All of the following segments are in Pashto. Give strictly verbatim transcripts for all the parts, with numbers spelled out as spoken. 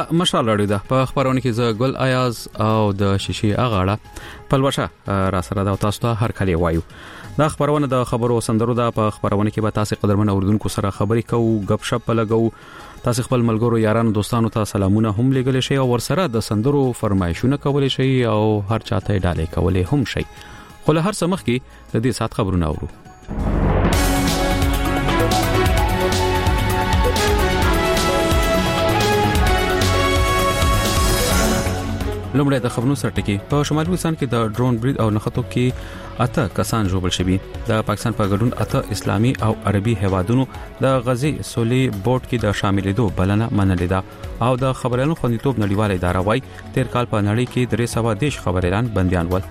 مشال اړیو ده په خبرونه کې ز ګل ایاز او د شیشي اغاړه پلوشه را سره دا تاسو ته هر کله وایو. دا خبرونه د خبرو سندرو ده په خبرونه کې به تاسو قدرمن اوردونکو سره خبرې کوو، غپ شپ لګو، تاسو خپل ملګرو یارانو دوستانو ته سلامونه هم لګل شي او ورسره د سندرو فرمایشونه کول شي او هر چاته ډالې کول هم شي. خو له هر سمخ کې د دې سات خبرونه اورو. لومړی د خبرونو سرټکی په شمالي وزیرستان کې د ډرون برید او نښتو کې اته کسان ژوبل شوي. د پاکستان په ګډون اته اسلامي او عربي هیوادونو د غزي سولې بورډ کې د شاملېدو بلنه منلې ده او د خبرونو خوندیتوب نړیواله اداره وايي تیر کال په نړۍ کې درې سوه دیش خبريالان بنديان ول.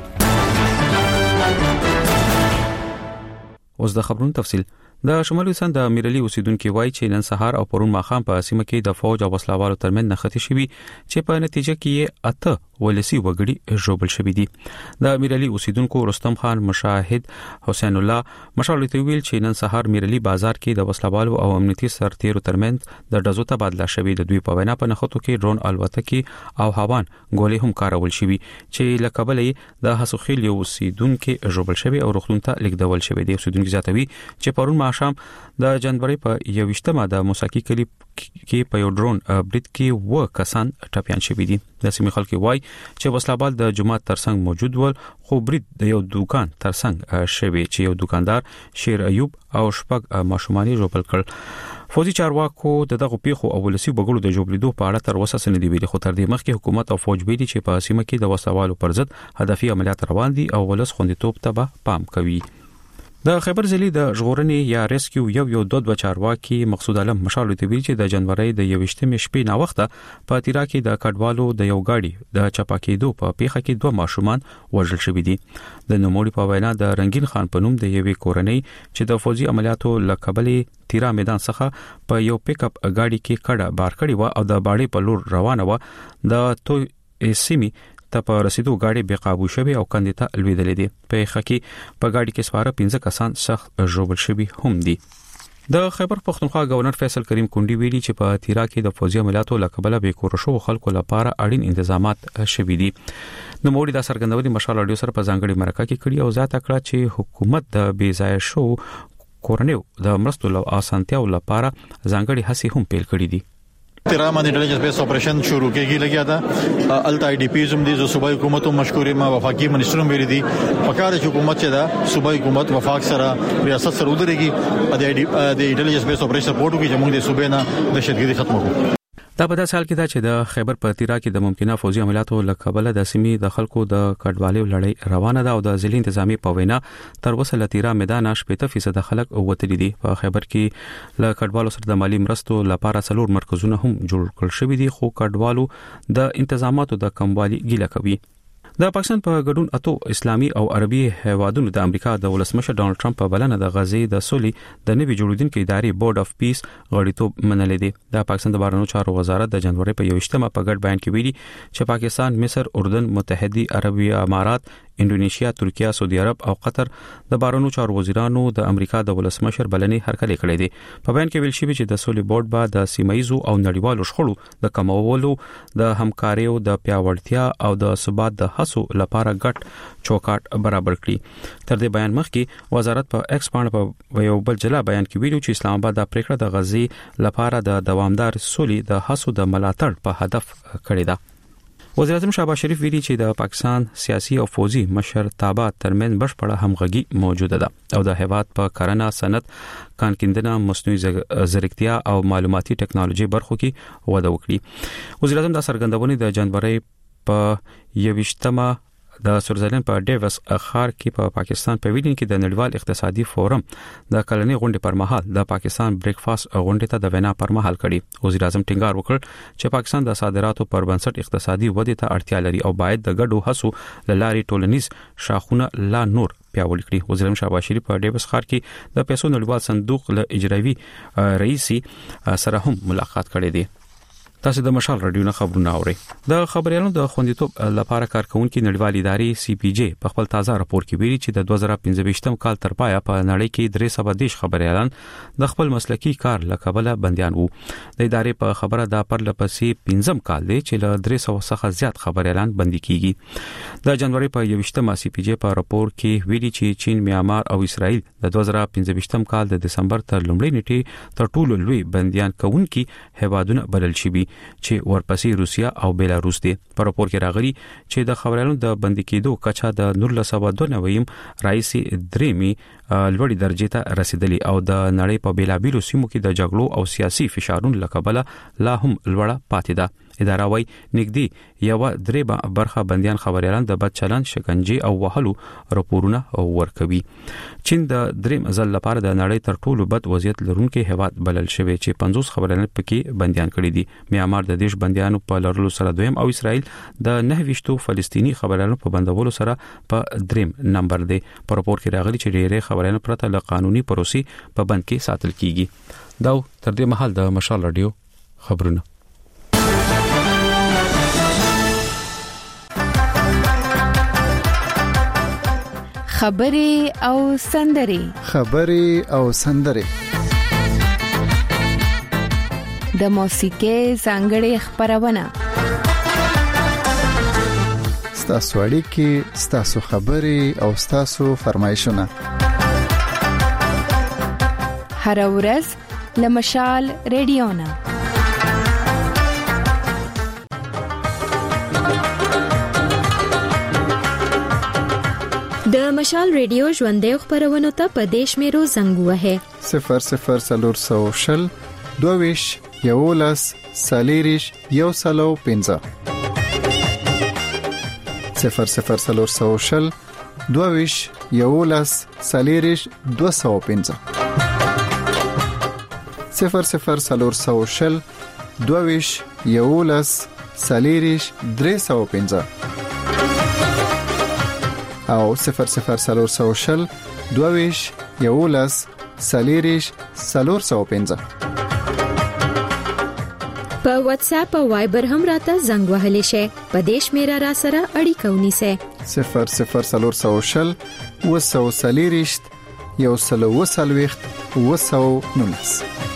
اوس د خبرونو تفصیل. د شمالي وزیرستان د میرلي اوسیدونکو وایي چې نن سهار او پرون ماخام په سیمه کې د فوج او وسلوالو ترمن نښتې شوي چې په نتیجه کې اته ولسی وګړي ژوبل شوي دي. د میرلي اوسیدونکو رستم خان مشاهد حسین الله مشالته ویل چې نن سهار میرلي بازار کې د وسلوالو او امنیتي سرتیرو ترمن د ډزو تبادله شوي. د دوی په وینا په نښتو کې ډرون الوتکې او هاوان ګولې هم کارول شوي چې لکبلې د حسوخیل اوسیدونکو ژوبل شوي او روغتون ته لیږدول شوي دي. اوسیدونکو زیاتوي چې پرون شام د جنوري په یوشتمه د موساکی کلی کې په یو ډرون برید کې و کسان ټپيان شوي دي. د سیمې خلک وایي چې وسلوال د جماعت ترڅنګ موجود ول خو برید د یو دکان ترڅنګ شوی چې یو دکاندار شیر ایوب او شپږ ماشومانی ژوبل کړ. فوجي چارواکو دغه پیښو او ولسی بغړو د جوړلیدو په اړه تر اوسه سند دی ویلي، خو تر دې مخکې حکومت او فوج ویلي چې په سیمه کې د وسلوالو پر ضد هدفي عملیات روان دي او ولس خوندیتوب ته پام کوي. د خیبر ضلع د ژغورنې یا ریسکیو یو یو دوه دوه چارواکي مقصود علم مشال ته ویل چې د جنوري د یوشتمې شپې نا وخته په تیرا کې د کډوالو د یو گاډي د چپاکېدو په پیښه کې دوه ماشومان وژل شوي دي. د نوموړي په وینا د رنگین خان په نوم د یوې کورنۍ چې د فوجي عملیاتو لکبلې تیرا میدان څخه په یو پک اپ گاډي کې کډه بار کړی و او د باړې په لور روانه و. د تو سیمي ته په رسیدو گاډي بے قابو شوی او کندې ته لویدلې دي. په خکې په گاډي کې سپاره پنځه کسان سخت ژوبل شوي هم دي. د خیبر پختونخوا گورنر فیصل کریم کونډي ویلي چې په تیرا کې د فوجي عملیاتو لکبله به کور شو خلکو لپاره اړین تنظیمات شوي دي. نو موږ د سرګندونې مشال اډیو سره په ځانګړي مرکه کې کړی او ځاته کړه چې حکومت د بې ځای شو کورنیو د مرستو لو اسانتیاو لپاره ځانګړي هڅې هم پیل کړې دي. تیرا باندې انټيليجنس بیس اپریشن شروع کېږي لګیا دا الټا آی ډی پی زم دي صوبایي حکومت مشکورې ما وفاقي منسټرم ویل دي پکاره حکومت چې دا صوبایي حکومت وفاق سره ریاست سره ودرېږي د انټيليجنس بیس اپریشن پورټو کې چې موږ د صوبې نه دهشتګردي ختمو کوو. دا په داسې حال کې دا چې د خیبر په تیرا کې د ممکنه فوجي عملیاتو لکبله د سیمې د خلکو د کډوالۍ لړۍ روانه ده او د ځلې انتظامی په وینا تر اوسه ل تیرا میدان شپږ فیصد خلک وتلی دي. په خیبر کې ل کډوالو سره د مالی مرستو لپاره څلور مرکزونه هم جوړ کړل شوي دي خو کډوالو د انتظاماتو د کموالي ګیله کوي. د پاکستان په ګډون اتو اسلامي او عربي هیوادونو د امریکا د ولسمشر ډونالد ټرمپ په بلنه د غزي د سولې د نوي جوړیدونکو ادارې بورډ اف پیس غړیتوب منلې دي. د پاکستان د بهرنیو چارو وزارت د جنوري په یوشتمه په ګډ بیان کې ویلي چې پاکستان، مصر، اردن، متحده عربي امارات، انډونیشیا، ترکیه، سعودي عرب او قطر د بهرنیو چارو وزیرانو د امریکا د ولسمشر بلنې هرکلی کړې دي. په بیان کې ویل شوی چې د سولې بورډ به د سیمایزو او نړیوالو شخړو د کمولو، د همکاریو د پیاوړتیا او د ثبات د هڅو لپاره ګډ چوکاټ برابر کړي. تر دې بیان مخکې وزارت په ایکس باندې په یو بل جلا بیان کې ویلو چې اسلام آباد د پریکړه د غزي لپاره د دوامدار سولې د هڅو د ملاتړ په هدف کړی ده. وزیر اعظم شهباز شریف ویلي چې د پاکستان سیاسي او فوجي مشرتابه ترمن بشپړه همغږي موجوده ده او د هیواد په کرنه، صنعت، کانکیندنه، مصنوعي ځیرکتیا او معلوماتي ټکنالوژي برخو کې وده وکړي. وزیر اعظم د سرګندونې د جنوري په یوشتمه د سویټزرلند په ډیوس ښار کې په پاکستان په ویلین کې د نړیوال اقتصادي فورم د کلنۍ غونډې پر مهال د پاکستان بریکفاست غونډې ته د وینا پر مهال کړي. وزیر اعظم ټینګار وکړ چې پاکستان د صادراتو پر بنسټ اقتصادي ودې ته اړتیا لري او باید د ګډو هڅو لارې ټولنیز شاخونه لا نور پیاوړي کړي. وزیر اعظم شهباز شریف په ډیوس ښار کې د پیسو نړیوال صندوق له اجرایي رئیس سره هم ملاقات کړې ده. تاسو د مشال رادیو نه خبرونه اورئ. د خبريالانو د خوندیتوب لپاره کارکونکو نړیوال ادارې سی پی جی په خپل تازه راپور کې ویلي چې د دوه زره پنځه کال تر پایه په نړۍ کې درې سوه دیش خبريالان د خپل مسلکی کار لکبله بنديان وو. د ادارې په خبره دا پر لپسې پنځم کال دی چې له درې سوه څخه زیات خبريالان بندي کیږي. د جنوري په یوویشتمه سی پی جی په راپور کې ویلي چې چین، میانمار او اسرائیل د دوه زره پنځه کال د دسمبر تر لومړۍ نیټې تر ټولو لوی بنديان کوونکي هیوادونه بلل شوي چې ورپسې روسیا او بیلاروس دي. په راپور کې راغلي چې د خبريالانو د بندي کېدو کچا د نولس سوه دوه نوي رئیسي درېمي لوړی درجه ته رسیدلی او د نړۍ په بیلابیلو سیمو کې د جګړو او سیاسي فشارونو لکبله لا هم لوړه پاتې ده. اداره وايي نګدي یو درې برخه بنديان خبريالان د بد چلند، شکنجه او وهلو راپورونه ورکوي. چین د دریم ځل لپاره د نړۍ تر ټولو بد وضعیت لرونکي هیواد بلل شوی چې پنځوس خبريالان پکې بنديان کړي دي. میانمار د دیش بنديانو په لرلو سره دویم او اسرائیل د نه ویشتو فلسطینی خبريالانو په بندولو سره په دریم نمبر دی. په راپور کې راغلي چې ډېری خبريالان پرته له قانوني پروسې په بند کې ساتل کیږي. دا تر دې مهال د مشال رادیو خبرونه. خبري او سندري خبري او سندري د موسیقۍ ځانګړې خبرونه ستاسو اړیکې، ستاسو خبري او ستاسو فرمایشونه هر ورځ له مشال رادیو نه. د مشال ریډیو ژوندې خبرونه ته په دیش میرو زنګ وهه صفر صفر سلور سو شل دوویش یولس سالیریش یو سلو پنځه صفر صفر سلور سو شل دوویش یولس سالیریش دو سو پنځه صفر صفر سلور سو شل دوویش یولس سالیریش درې سو پنځه او صفر صفر سلور سو شل دوویش یولس سالیریش سلور سو پنځه. په واتس اپ او وایبر هم راته زنګ وهلی شي. په دیش میرا را سره اړیکه ونیسه صفر صفر سلور سو شل وسو سالیریش یو سلو وسلويخت وسو نونس.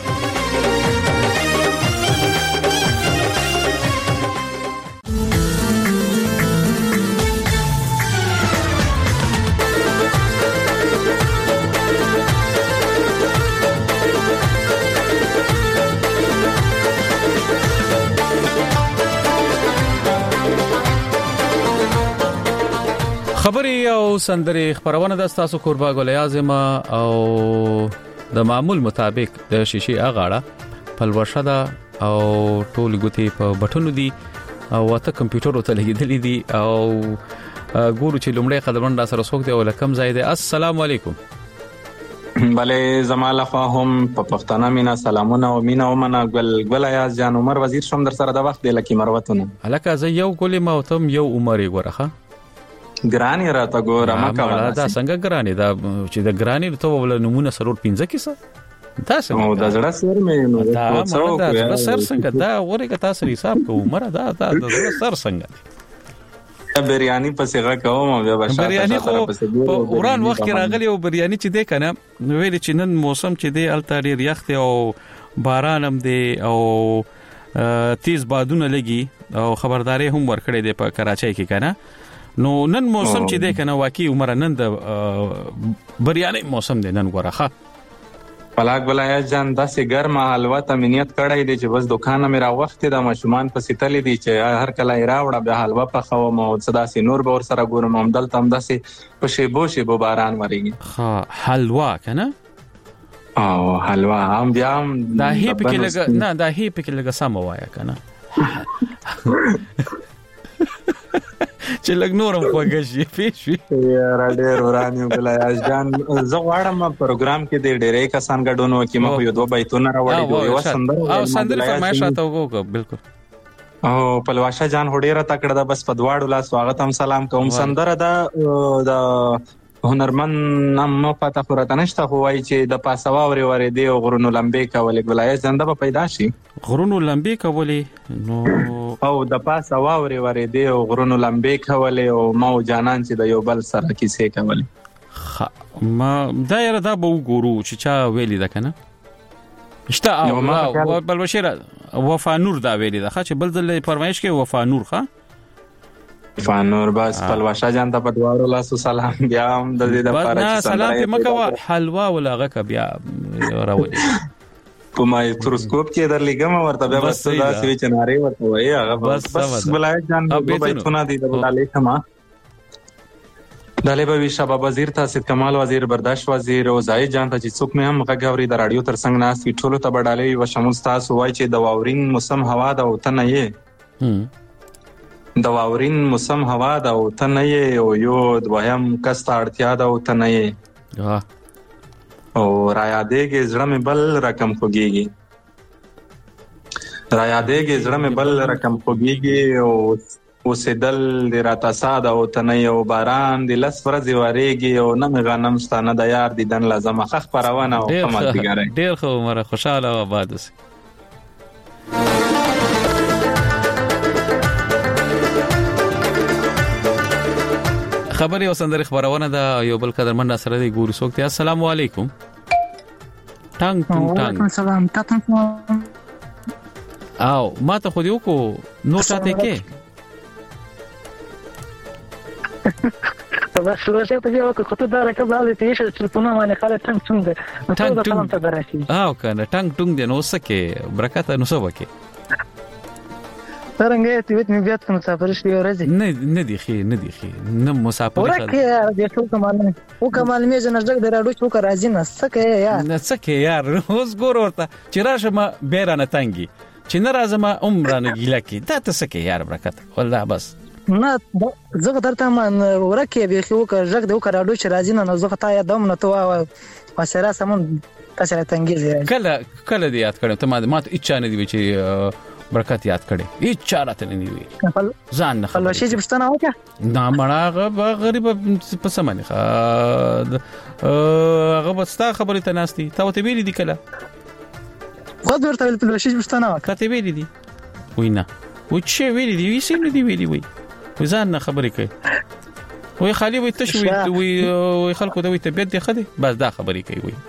خبري او سندري خبرونه د تاسو قربا ګل اعظم او د معمول مطابق د شیشې اغاړه پلوشه ده او ټول ګوتې په بټونو دي او واته کمپیوټر ته لګیدلې دي او ګورو چې لومړی قدمون را سره څوک دی او لکم ځای دی. السلام علیکم. بله زماله خواهم په پښتانه مینا سلامونه او مینا او منا ګل ګل ایاز جان عمر وزیر شوم در سره د وخت د لکی مروتونه الکه زه یو ګولې ما او تم یو عمر ګورخه ګرانی راته ګوره ما کوله دا څنګه ګرانی دا چې د ګرانی ته ول نمونه سرور پنځه کیسه دا څنګه او دا زړه سر مې نو دا څو سر څنګه دا ورګه تاسو حساب کوو مره دا دا سر څنګه بریانی پسې غاکوم بیا بشا بریانی خو په اوران وخت کې راغلی او بریانی چې دی کنه ویل چې نن موسم چې دی الته ډیر یخ او باران هم دی او تیز بادونه لګي او خبرداري هم ورکړې دی په کراچۍ کې کنه. نو نن موسم چې دی کنه واقعي عمر نن د بریانی موسم دی نن ګورخه پلاک بلایا جان داسې ګرمه حلوا ته منیت کړای دی چې بس دکانه مې را وخت د ماشومان په سیتلې دي چې هر کله راوړه به حلوا په خو مو صدا سي نور به ور سره ګورم هم دلته هم داسې په شی بو شی بو باران وريږي. ها حلوا کنه او حلوا هم بیا هم دا هی په کې لګ نه دا هی په کې لګ سم وایا کنه چې لګ نورم خوږی پېښوي یا ډېر ورانیو بلای جان زه غواړم پروګرام کې د ډېرې کسان ګډونو کې مخ یو دوه بیتونه راوړي دوی و سندره او سندره فرمایش راته وګو بالکل او پلواشا جان هډیره تکړه ده بس په دواړو لا سواغت هم سلام کوم سندره ده د هنرمن نم پته خورته نشته خو وایي چې د پاسه واورې ورېدې او غرونو لمبې کولې ګلایه زنده به پیدا شي غرونو لمبې کولې نو او د پاسه واورې ورېدې او غرونو لمبې کولې او ما او جانان چې د یو بل سره کیسې کولې ما دا یاره دا به وګورو چې چا ویلي ده کنه شته او بل بشیر وفا نور دا ویلي ده چې بل ځل فرمایش کې وفا نور ښه فانور بس پلواشا جان ته په دوارو لاسو سلام بیا هم د دې د لپاره چې سلام ته مکوا حلوا ولا غکه بیا راوړي په مایکروسکوپ کې درلګم ورته بیا بس دا سوي چناري ورته وای هغه بس بس بلای جان په بیتونه دي د بلای کما دالې به شباب وزیر تاسو کمال وزیر برداشت وزیر او زاید جان ته چې څوک مې هم غږوري د رادیو ترڅنګ ناس وی ټولو ته بډالې و شمول تاسو وای چې د واورین موسم هوا د اوته نه یې د واورین موسم هوا د اوته نه یې او یو دویم کس ته اړتیا د اوته نه یې او را یادېږي زړه مې بل رقم خوږېږي را یادېږي زړه مې بل رقم خوږېږي او اوسېدل د راته ساده اوته نه یې او باران د لس ورځې ورېږي او نه مې غنم شته نه د یار دیدن لازمه ښه خپرونه او ښه مازدیګری ډېر ښه عمره خوشحاله او آباد اوسئ خبري او سندري خبرونه دا یو بل قدرمن سره دی ګوري سوکته السلام علیکم ټنګ ټنګ وعلیکم السلام تاسو او ما ته خو دیو کو نو چاته کې بس ورته ته یو کو ته دا راکړه دا چې چې په نوم باندې خاله ټنګ څنګه ټنګ ټنګ او کنه ټنګ ټنګ دی نو سکه برکت نو سبکه څنګه ته وې مې بیا ته مسافر شې ورځي نه نه دی خې نه دی خې نه مسافر ورکه دې ټول کمال او کمال مې جن ځګ دراډو چې وکړ راځي نه سکه یا نه سکه یار اوس ګور ورته چې راشه ما بیرانه تنګي چې نه راځم عمرانه ګیلا کې دا ته سکه یار برکت والله بس نه زه درته من ورکه به خو وکړ ځګ دې وکړ راډو چې راځي نه زه ته یا دم نه تو واسره سمون تاسو تنګي کله کله دې یاد کړم ته ما ما اچا نه دی چې برکت یاد کړي هیڅ چارته نه نیوي ځان نه خپل شي چې پښتنه وکړه نه مړه غریب په سمانه هغه بستا خبره ته ناشتي تا وته ویلې دي کله خو ورته ویل په شي پښتنه وکړه ته ویلې دي وینا و چې ویلې دي وی سیم دي ویلې وی ځان نه خبرې کوي وی خالي وي تشوي وي خلکو دوی طبيعت دي خدي بس دا خبرې کوي وي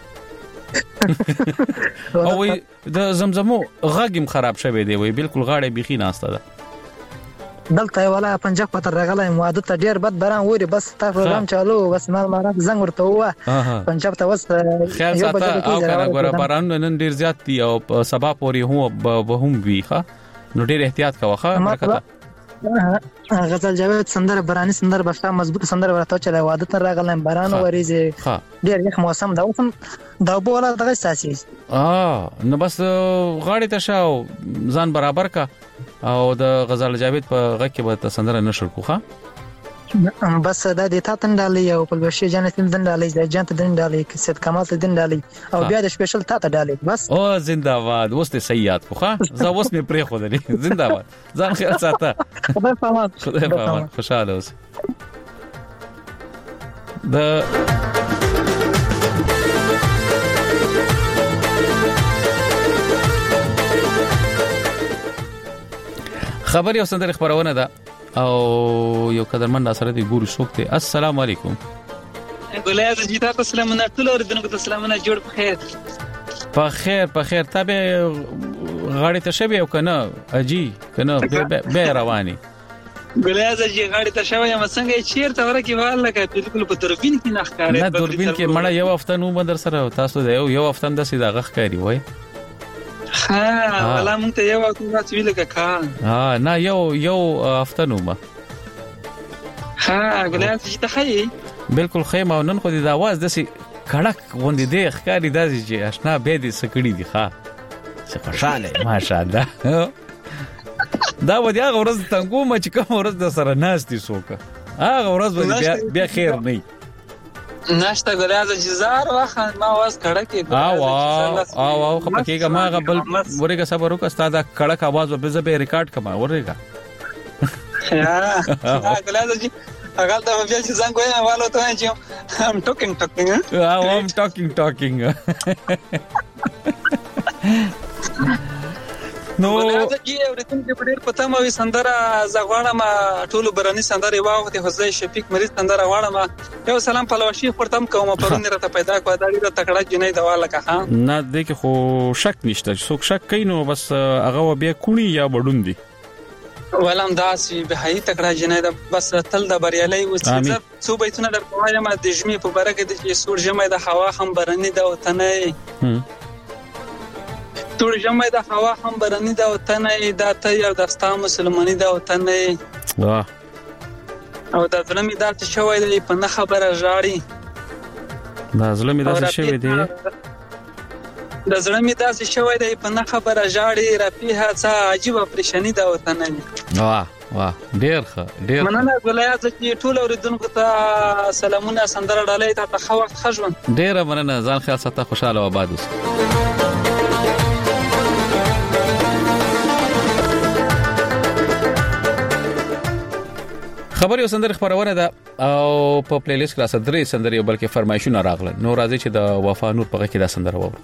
او د زمزمو غاګم خراب شوه دی وی بالکل غاړه بيخي ناشته ده دلته ولا پنجاب پتر راغلی مواده ته ډیر بد بران وری بس تا پروګرام چالو بس مال مارات زنګ ورته وه پنجاب ته وس خیال ساته او کنه ګور باران نن ډیر زیات دی او سبا پوري هو به هم وی ښه نو ډیر احتیاط کوه ښه برکت غزل جاوید سندر برانی سندر بستا مضبوط سندر ورته چلای واده ته راغلم باران وریزه ډیر یخ موسم دا اوسم دا په ولا دغه ساسي اه نو بس غاړې ته شاو ځان برابر کا او د غزل جاوید په غږ کې به سندر نشر کوخه بس دا د تا تندالي او په بشي جان تندالي د جان تندالي کسد کمال تندالي او بیا د سپیشل تا تندالي بس او زنده‌باد وسته سیاد کوخه زه اوس مې پرې خو دلی زنده‌باد ځان خیال ساته خدای پامان خدای پامان خوشاله اوس د خبري او سندري خبرونه ده او یو قدرمن سره دی ګوري شوکته السلام علیکم ګولای زه جیتا السلام علیکم ټول اوردونکو ته السلام علیکم جوړ په خیر په خیر په خیر تابع غاړي ته شبي او کنه اجي کنه به رواني ګولای زه جی غاړي ته شوی یم څنګه چیرته ورکی واله کې بالکل په دوربین کې نه ښکارې نه دوربین کې مړه یو هفته نو بدر سره تاسو یو یو هفته د سیده غخ کوي وای ها ولا مونږ ته یو وخت ویل کا ها نه یو یو هفته نو ما ها ګولای چې ته خی بالکل خیمه او نن خو د आवाज دسي کړک غوندې دی ښکاری داسي چې آشنا به دې سکړی دی ښا څه خوشاله ماشاءالله دا و دې هغه ورځ څنګه ما چې کوم ورځ د سره ناشتي سوکه هغه ورځ بیا بیا خیر نه ناشته ګلازه جزار واخ ما واس کړه کې او او او خپکیګه ما غبل ورګه صبر وک استاد کړه आवाज به زه به ریکارډ کما ورګه ها ګلازه جی هغه دا بیا چې څنګه وایم والو ته چې ام ټاکینګ ټاکینګ ها ام ټاکینګ ټاکینګ نو ولې چې اورېدم چې ډېر پته مې سندره زغواړم ټول برانی سندره واو ته حسین شفیق مریض سندره واړم یو سلام پلوشي پرتم کوم پرون راته پیدا کو دا ډېر تکړه جنې دواله کا ها نه دې کې خو شک نشته څوک شک کینو بس هغه بیا کونی یا وډون دي ولهم داسې به هي تکړه جنې بس تل د بریالي وسیزه څو بیتونه درکوایم د جمی په برکه د سور جمع د هوا هم برانی د وطنه ټول جمع د هوا هم برانی د وطنه د ته یو دستا مسلمانۍ د وطنه واه او د ظلمي دات شوې دی په نه خبره ژاړي دا ظلمي دات شوې دی د ظلمي دات شوې دی په نه خبره ژاړي رپیه څه عجیب پریشانی د وطنه واه واه ډیر ښه ډیر مننه ګلایات چې ټول اوریدونکو ته سلامونه سندره ډالۍ ته تخوت خجون ډیر مننه ځان خیال ساته خوشاله و آباد اوسه خبر یو سندره خبرونه ده او په پلی لیست کې راځي درې سندره بلکې فرمایشونه راغله نو راځي چې د وفا نور په کې دا سندره وره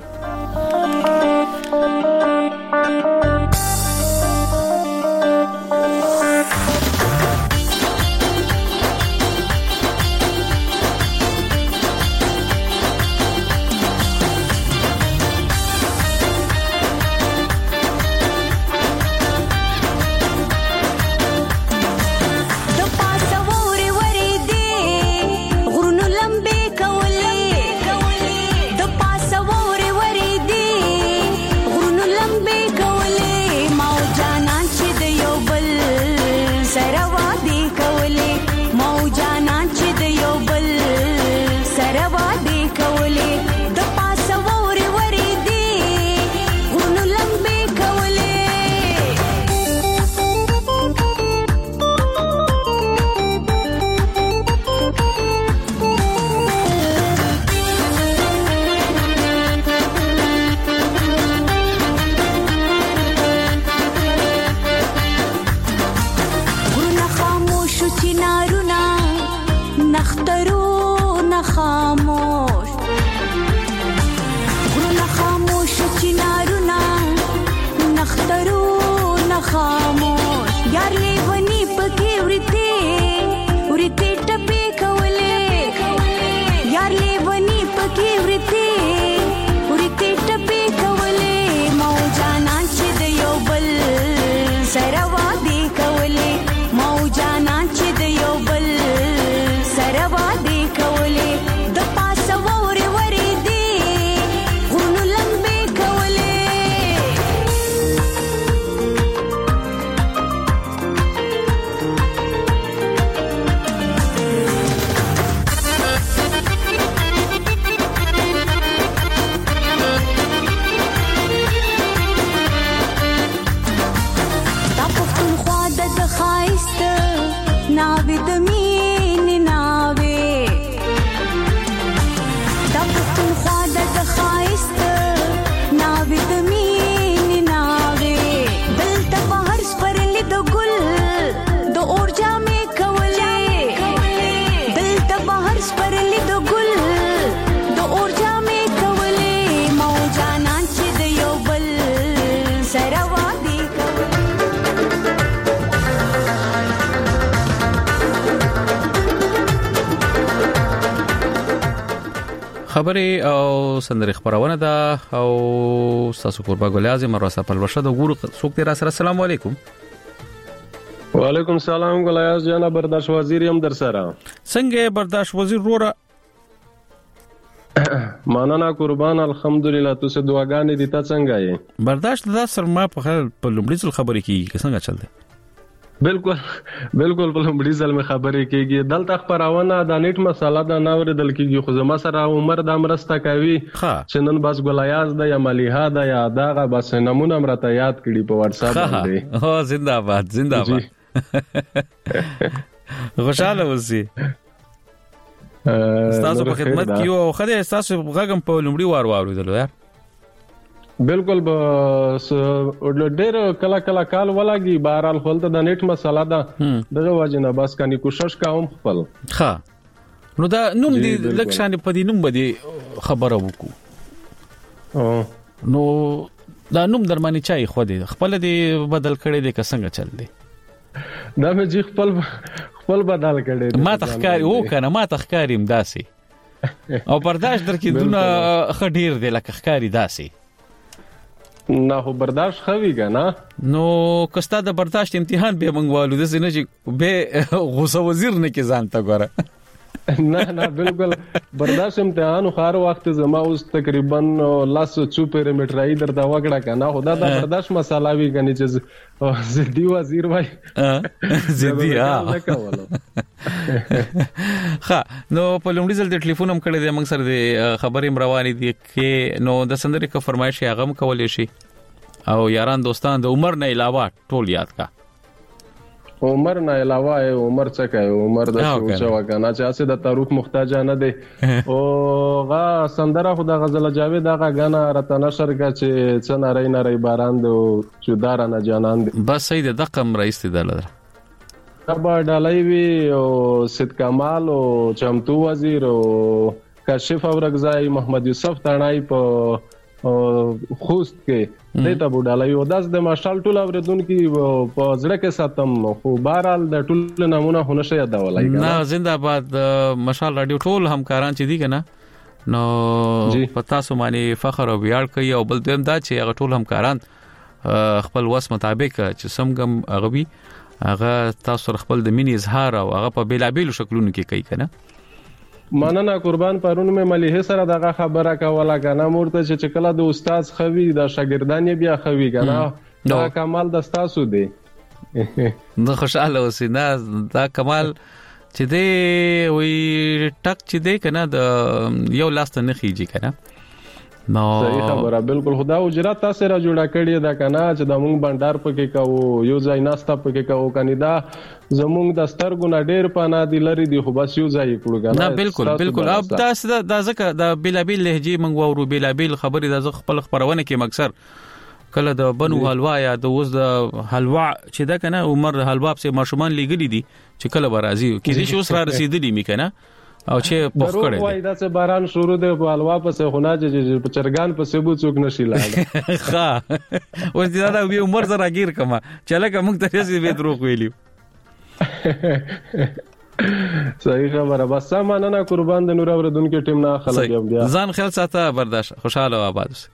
خبري او سندري خبرونه ده او تاسو قربا ګل اعظم راسه په ورشه د ګورو څوک دی را سره السلام علیکم وعلیکم السلام ګل اعظم جناب برداشت وزیر هم در سره څنګه برداشت وزیر روره مانانا قربان الحمدلله تاسو دعاګانې دي تا څنګه یې برداشت دا سر ما په په لومړي ځل خبرې کیږي څنګه چل دی بالکل بالکل په لومړي ځل مې خبرې کیږي دلته خبرونه د نیټ مسله دا ناور دل کیږي خو زما سره عمر د امرسته کوي چې نن بس ګلایاز د یا مليحه د یا داغه بس نمونه مرته یاد کړي په واتس اپ باندې او زنده‌باد زنده‌باد خوشاله اوسئ تاسو په خدمت کې او خدای تاسو غږم په لومړي وار واوریدل یار بالکل ډېر کله کله کال ولاږي بهرحال خپل ته د نیټ مسله ده دغه وجه نه بس کني کوشش کوم خپل ها نو دا نوم دی لکه شان په دې نوم باندې خبره وکړو نو دا نوم درمانی چای خو دې خپل دې بدل کړي دې څنګه چل دی دا مې جی خپل خپل بدل کړي ما تخکاری و کنه ما تخکاریم داسي او برداشت درکې دونه خډیر دی لکه خکاری داسي نه خو برداشت خوي کنه نو کستا د برداشت امتحان به منغوالو د سینې چې به غوسه وزیر نه کې ځان ته ګوره نه نه بالکل برداشت امتحان خو هر وخت زما اوس تقریبا لاس څو پیرامیټرای درته وکړه کنه خدا د برداشت مساله وی کني چې زدي وزیر وای زدي ها ها نو په لومړي ځل د ټلیفون هم کړی د موږ سره د خبرې مروانې دي کې نو د سندرې کو فرمایش یې هغه کولې شي او یاران دوستان د عمر نه علاوه ټول یاد کا عمر نه علاوه عمر څه کوي عمر د څه وکنه چې اسه د تعارف محتاج نه دی او غا سندره خو د غزل جاوید هغه غانا رته نشر کا چې څه نری نری باران دو چودار نه جانان دی بس سید دقم رئیس دی دلته کبا ډالای وی او سید کمال او چمتو وزیر او کشف اورغزای محمد یوسف تڼای په خوست کې دته بوډالای او داس د ماشال ټول اوردونکو په زړه کې ساتم خو بهرال د ټول نمونه هنشه یادولای نه زنده‌باد مشال رادیو ټول همکاران چې دي کنه نو پتا سو معنی فخر او ویاړ کوي او بل دیم دا چې هغه ټول همکاران خپل وس مطابق چې سمګم هغه هغه تاسو خپل د مینې اظهار او هغه په بیلابیل شکلونو کې کوي کنه مننه قربان پرون مې مليحه سره دغه خبره کوله کنه مورته چې کله د استاد خوي د شاګردان بیا خوي کنه دا کمال د تاسو دی نو خوشاله اوسې نه دا کمال چې دی وی ټک چې دی کنه د یو لاس ته نه خيږي کنه نو صحیح خبره بالکل خدا اجرات تاسو را جوړه کړی دا کنه چې د مونږ بندر پکې کوو یو ځای ناستا پکې کوو کني دا زمونږ د سترګو نه ډېر پانا دي لري دی خو بس یو ځای کړو کنه نه بالکل بالکل اب دا د ځکه د بیلابیل لهجې مونږ وورو بیلابیل خبرې د خپل خبرونه کې مکسر کله د بنو حلوا یا د وز د حلوا چې دا کنه عمر حلوا په ماشومان لګړي دي چې کله برازي کې دي شو سره رسیدلی می کنه او چې پخ کړي وای دا چې باران شروع دی په حلوا پسې خونه چې په چرګان پسې بو څوک نشي لاله ها اوس دا د عمر سره غیر کما چې لکه موږ ته یې به دروغ ویلیو صحیح خبره بس سمانه نه قربان د نور اوردونکو ټیم نه خلک بیا ځان خیال ساته برداشت خوشاله او آباد اوسه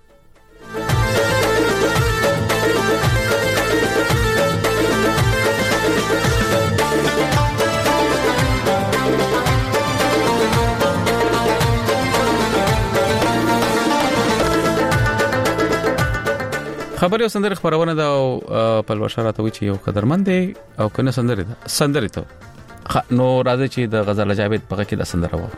خبري او سندره خبرونه دا او په بشارت وی چې یو قدرمن دی او کنه سندره ده سندره ته نو راځي چې د غزل جاوید په کې د سندره و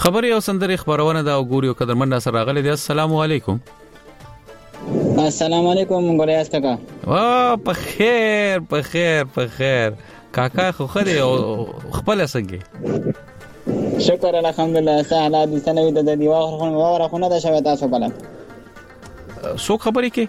خبري او سندري خبرونه دا وګوريو قدرمن سره راغلي دي. السلام علیکم. السلام علیکم ګوریاس کاکا. وا په خیر په خیر په خیر کاکا خو خدي او خپل څنګه؟ شکر الحمدلله. سهاله دي سنوي د دې واخره واخره خونه دا شوي تاسو بلم. سو خبري کې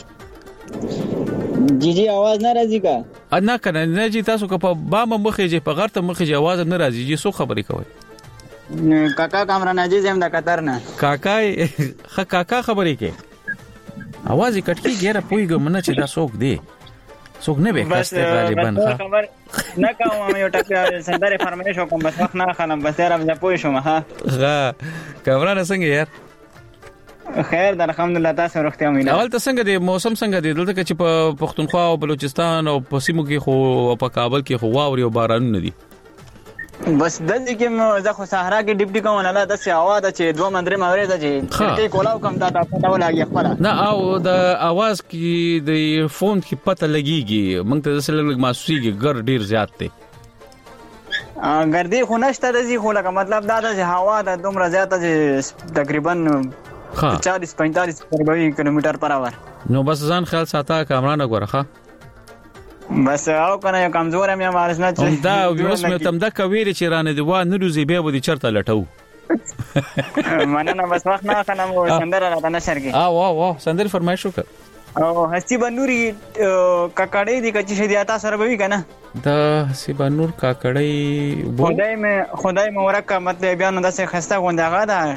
جی جی आवाज نه راځي کا؟ انا کنه نه جی تاسو که په بام مخې جی په غرته مخې جی आवाज نه راځي جی. سو خبري کوي کاکا کامران عزیز هم د قطر نه. کاکا خ کاکا خبري کې आवाज کټ کی ګره پویګم نه چې دا څوک دی څوک نه به کاسته غالبا خبر نه کوم یو ټاکه سندره فرمایش کوم بس وخت نه خلم بس رم نه پوي شوم. ها ها کامران څنګه یار؟ خیر در الحمدلله. تاسو روغتیا مینه. اول ته څنګه دی موسم څنګه دی دلته چې په پښتونخوا او بلوچستان او په سیمو کې خو په کابل کې خو واوري او بارانونه دي؟ بس دلته کې زه خو صحرا کې ډیپټي کوم نه لا د سیاوا د چې دوه مندرې مورې د چې کې کولاو کوم دا پته ولاږي خپل نه او د आवाज کې د فون کې پته لګيږي مونږ ته څه لګ محسوسيږي ګر ډیر زیات دی. ا ګردي خو نشته د زی خو لکه مطلب دا د هوا د دومره زیاته چې تقریبا چالیس پینتالیس کیلومتر پر اور. نو بس ځان خیال ساته کامران غورخه بس او کنه یو کمزور مې مارس نه چې دا اوس مې تم دا کوي چې رانه دی و نه روزي به ودی چرته لټو مننه. بس وخت نه خلم سندره را نشر کې ا وا وا سندره فرمایش وکړه او هستی بنوري کاکړې دی چې شریعت سره به وی کنه دا هستی بنور کاکړې خدای مې خدای مې ورکه مطلب بیان د څه خسته غونډه ده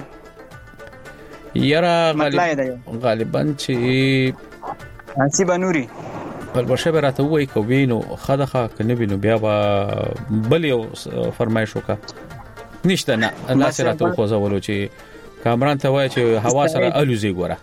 یاره غالبا چې هستی بنوري بل ورشه به راته وای کوي نو خدخه کنه بینو بیا به بل یو فرمایش وکړه نشته نه الله سره ته خو زولو چې کامران ته وای چې هوا سره الوزي ګوره.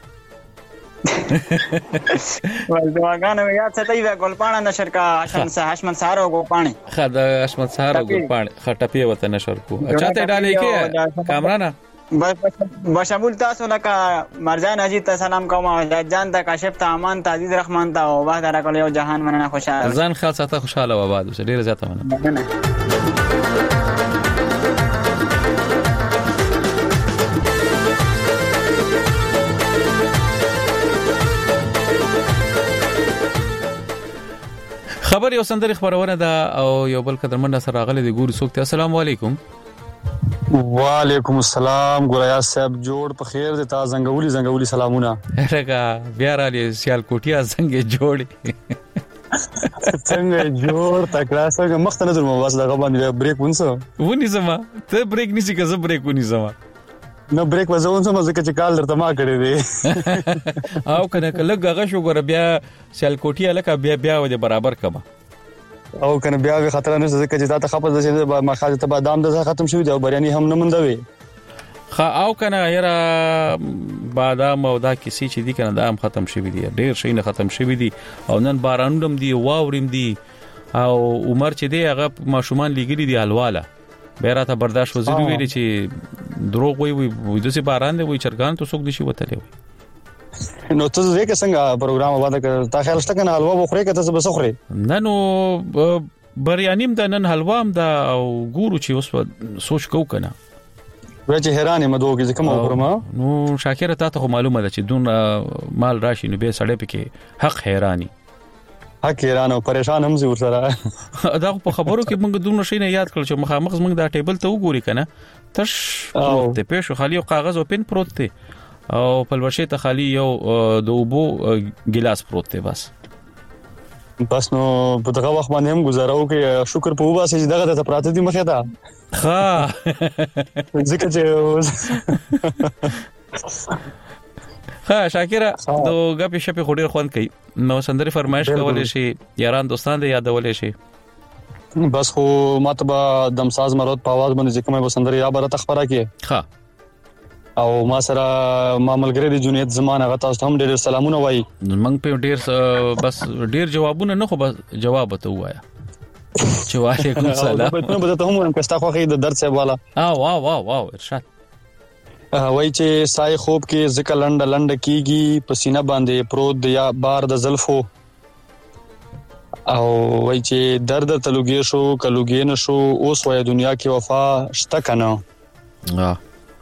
ول دواګانو یاد ستای و ګلپاڼه نشر کا حشمت حشمت سارو ګلپاڼه خدای حشمت سارو ګلپاڼه خټپی وته نشر کو چاته ډالې کې کامران بس بشمول تاسو لکه مرجان اجیت سلام کوم جان تا کاشف تا امان تا عزیز رحمان تا او واه درا کول یو جهان مننه خوشاله ځان خاص ته خوشاله و آباد اوسه ډیر زیاته مننه. خبر یو سندري خبرونه ده او یو بل قدرمن سره راغلي دی ګوري سوکته. السلام علیکم. وعلیکم السلام ګوریا صاحب جوړ په خیر دي تا زنګولي زنګولي سلامونه. هغه بیا را لې سیال کوټیا څنګه جوړي څنګه جوړ تکړه څنګه مخ ته نظر مو واسه دغه باندې بریک ونسو ونی زما ته بریک نسی که زه بریک ونی زما نو بریک وځون سم ځکه چې کال درته ما کړی دی او کنه کله غغه شو ګور بیا سیال کوټیا لکه بیا بیا و دې برابر کما او کنه بیا به خطر نه ځکه چې تا ته خپل د ما خاطر ته بادام د ختم شوی دی او بریانی هم نه مندوي خا او کنه یرا بادام او دا کسی چې دی کنه دا هم ختم شوی دی ډیر شي نه ختم شوی دی او نن بارانوم دی واوریم دی او عمر چې دی هغه ماشومان لګری دی الواله بیره ته برداشت وزیر ویلي چې دروغ وي وي د سي باران دی وي چرګان ته څوک دي شي وته وي نو ته زه کې څنګه پروګرام وواده کړ تا خیال شته کنه حلوا بخوري کته بس خوري نه نو بریانیم د نن حلوا هم دا او ګورو چې اوس سوچ کو کنه وځي حیرانه مدو کې کوم وګورم نو شاکر ته ته معلومه ده چې دون مال راشي نو به سړی پکې حق حیرانی حق حیران او پریشان هم زی ورسره دا په خبرو کې موږ دونه شي نه یاد کړل چې مخامخ موږ دا ټیبل ته وګوري کنه تش ته پېښو خالی او کاغذ او پن پروت دی او په ورشه ته خالی یو د اوبو ګلاس پروت دی بس بس نو په دغه وخت باندې هم گزارو کې شکر په وباسه چې دغه ته پراته دي مخه ده ها ځکه چې ها شاکر دو غپی شپې خوري خوان کوي نو سندري فرمایش کولې شي یاران دوستان دې یادولې شي بس خو ماته دمساز مراد په आवाज باندې ځکه مې سندري یا برته خبره کې ها او ما سره ما ملګری د جنید زمانه غته تاسو هم ډېر سلامونه وایي موږ په ډېر بس ډېر جوابونه نه خو بس جواب ته وایا چې وعلیکم السلام په نو ته هم کستا خو د درس والا اه واه واه واه ارشاد وای چې سای خوب کې ذکر لنډ لنډ کیږي پسینه باندې پروت دی یا بار د زلفو او وای چې درد تلوګي شو کلوګي نشو اوس وای دنیا کې وفا شته کنه اه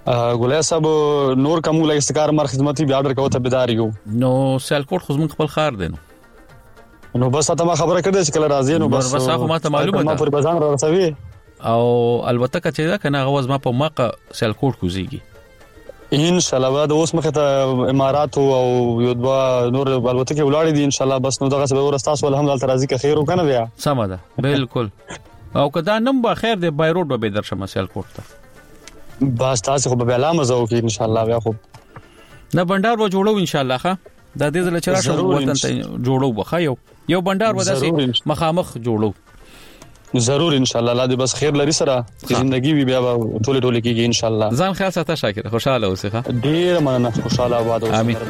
ګولای صاحب نور کوم لای استکار مر خدمتي بیا اورډر کوته بدار یو نو سیالکوټ خو زمون خپل خار دی نو نو بس ته ما خبره کړې چې کله راځي نو بس بس هغه ما ته معلومه ده ما پر بازار راځوي او البته کچې دا کنه غوځ ما په ماقه سیالکوټ کوزيږي ان شاء الله دا اوس مخه ته امارات او یو دوا نور البته کې ولاړې دي ان شاء الله بس نو دغه سبب ورستاس الحمدلله ترازی کې خیر وکنه بیا سم ده بالکل او کدا نم با خیر دی بای روډ به درشم سیالکوټ ته بس تاسو خو به اعلان مزو کې ان شاء الله بیا خو نه بندر و جوړو ان شاء الله ښه دا دې زله چرته وطن ته جوړو بخا یو یو بندر و داسې مخامخ جوړو ضرور ان شاء الله الله دې بس خیر لري سره ژوندۍ وي بیا ټوله ټوله کېږي ان شاء الله ځان خیال ساته شاکر خوشاله اوسه ښه ډیر مننه خوشاله آباد اوسه امين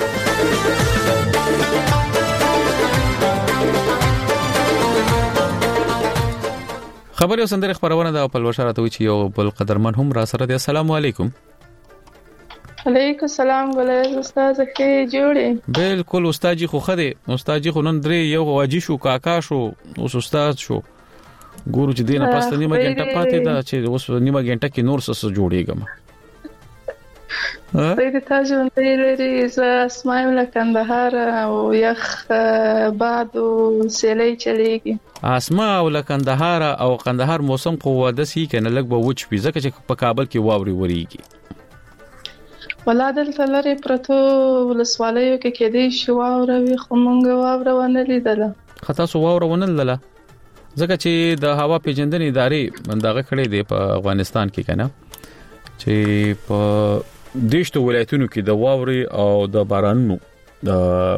خبر یو سندره خبرونه د خپل وشارت وی چې یو بل قدرمن هم را سره دی السلام علیکم علیکم السلام ګلای استاد کې جوړې بالکل استاد جی خو خده استاد جی خو نن درې یو واجی شو کاکا شو اوس استاد شو ګورو چې دینه پاسته نیمه غنټه پاتې ده چې اوس نیمه غنټه کې نور څه جوړیږم ها دې تاسو نن لري ز اسماعیل له کندهار او یخ باد او سیلې چلیږي اسماء او له کندهار او کندهار موسم خو واده سي کنه لګ به وچ پی ځکه چې په کابل کې واوري وریږي ولادل تلری پرتو ولسوالیو کې کې دې شو واوروي خو مونږ واوره ونه لیدله خطا سو واوره ونه لیدله ځکه چې د هوا پیژندنې ادارې منداغه کړې دی په افغانستان کې کنه چې په دیشت ولایتونو کې د واوري او د بارانونو د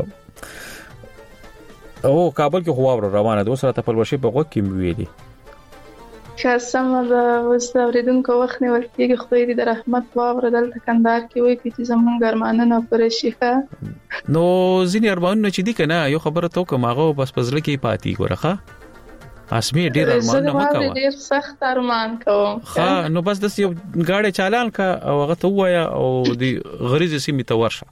او کابل کې واوره روانه ده اوس راته په ورشي په وګ کې ویلي خاصم د وستوریدونکو وخت نیول کېږي خو دې د رحمت واوره دلته کندهار کې وي چې زمونږ ګرمانه پرې شيخه نو ځینې ارمانونه چې دي کنه یو خبره تو کوم هغه بس پزله کې پاتې ګورخه اسمه ډیر ارمان نه وکاوه ډیر سخت ارمان کوم ها نو بس د یو گاډي چالان کا او هغه ته وایا او د غریزه سیمه ته ورشه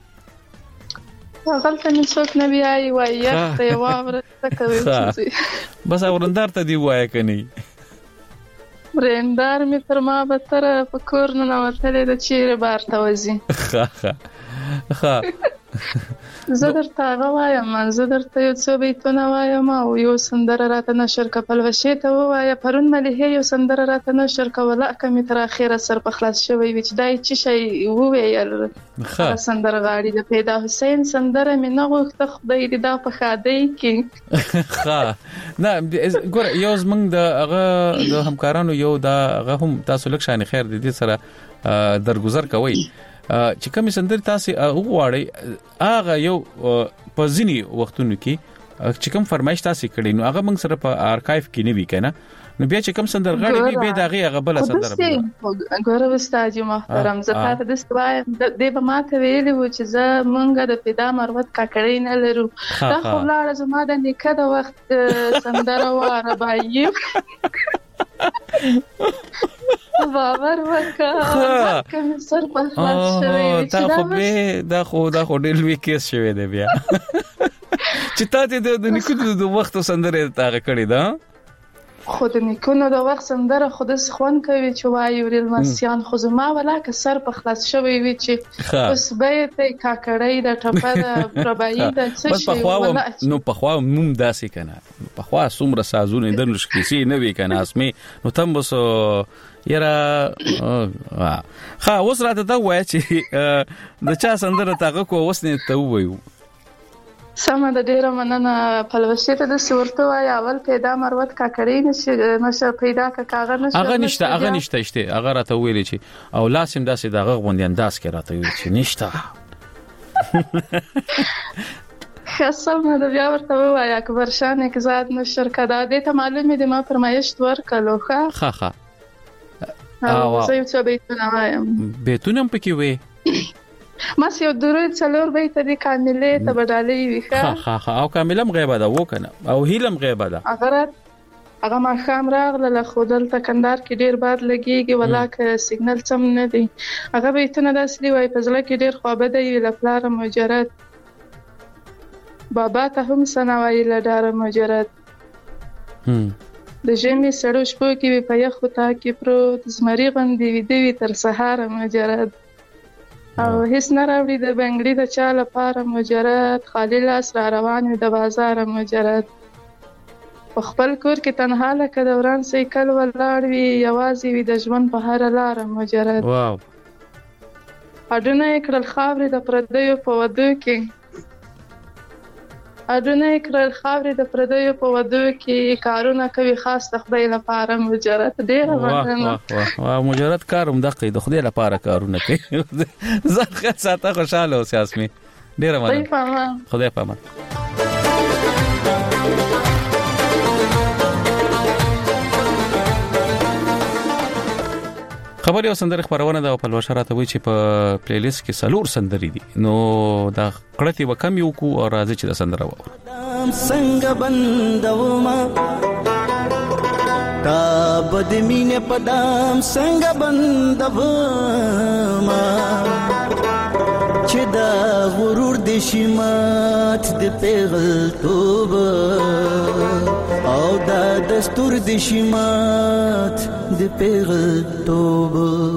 غلطه من څوک نه بیاي وای یخت یو امر تکوي بس اورندار ته دی وایا کني رندار می تر ما به تر په کور نه نوتلې د چیرې بار ته وځي ها ها زه درته وایم زه درته یو څه بیتونه وایم او یو سندره راته نشر کپل وشي ته وایا پرون ملي یو سندره راته نشر کوله کمی تر اخیره سر په خلاص شوی وچ دای چی شي وویل سندره غاړي د پیدا حسین سندره مې نه غوښته خدای دې دا په خادي کې ها نه ګور یو زمنګ د هغه د همکارانو یو دا هغه هم تاسو لک شان خیر دې سره درگذر کوي چې کوم سندر تاسو وغواړئ هغه یو په ځینی وختونو کې چې کوم فرمایش تاسو کړی نو هغه موږ سره په ارکایو کې نه وی کنه نو بیا چې کوم سندر غاړي به دا غي هغه بل سندر ګوره استاد محترم زه تاسو د استوای د به ماته ویلي و چې زه مونږه د پیدا مروت کاکړی نه لرو دا خو لاړه زما د نیکه د وخت سندر و عربایي باور وکړه کوم سر په خلاص شوی دا خو به دا خو دا خو ډېر لوی کیس شوی دی بیا چې تاسو د نیکو د وخت سندره تاغه کړی دا خود نیکونو د وخت سندره خود خوان کوي چې وایي ورل مسیان خو زما ولا که سر په خلاص شوی وي چې اوس به ته کاکړی د ټپه د رباعي د څه شي نو په خوا موم داسې کنه په خوا څومره سازونه د نشکسي نه وی کنه اسمه نو تم بس یرا ها اوس راته دا وای چې د چا سندره تاغه کو اوس نه ته وایو سمه د ډیره مننه پلوشته د صورت وای اول پیدا مروت کاکړی نشه نشه پیدا کا کاغه نشه هغه نشته هغه نشته شته هغه راته ویل چې او لاسم داسې دغه غوندې انداز کې راته ویل چې نشته خاصه د بیا ورته وای اکبر شان کې زاد نشر کدا دې ته معلومه دي ما فرمایش ورکلو ښه ها ها او زه یو څه بیتونه وایم بیتونه پکې وې ما سیو درود څلور بیت دي کامله ته بدالې وی ښه ها ها او کامله غیبه ده وکنه او هیلم غیبه ده اگر هغه ما خام راغله خودل تکندار کې ډیر باد لګيږي ولاکه سیګنل سم نه دی هغه بیتونه داسې وای په ځل کې ډیر خوابه دی لپاره مجرد بابا ته هم سنوي لدار مجرد د ژمي سړو شپو کې وي په یخو تا کې پروت زمري غوندې ویده وي تر سهاره مجرد او هیڅ نه راوړي د بنګړي د چا لپاره مجرد خالي لاس را روان وي د بازاره مجرد په خپل کور کې تنها لکه د وران سیکل ولاړ وي یوازې وي د ژوند په هره لاره مجرد واو اډونه یې کړل خاورې د پردیو په ودو کې اډونه یې کړل خاورې د پردیو په ودو کې کارونه کوي خاص د خدای لپاره مجرد ډېره مننه واه واه مجرد کار هم دقیق د خدای لپاره کارونه کوي ځان ښه ساته خوشاله اوسې اسمي ډېره مننه خدای پامان خدای پامان خبري او سندري خبرونه د په لوشراته وي چې په پلی لیست کې سلور سندري دي نو دا کړتي وکم یو کو او راځي چې د سندره وو څنګه بندوما تا بدمینه پدام څنګه بندوما چې دا غرور د شمات د پیغل توب او دا دستور د شمات د پیغل توب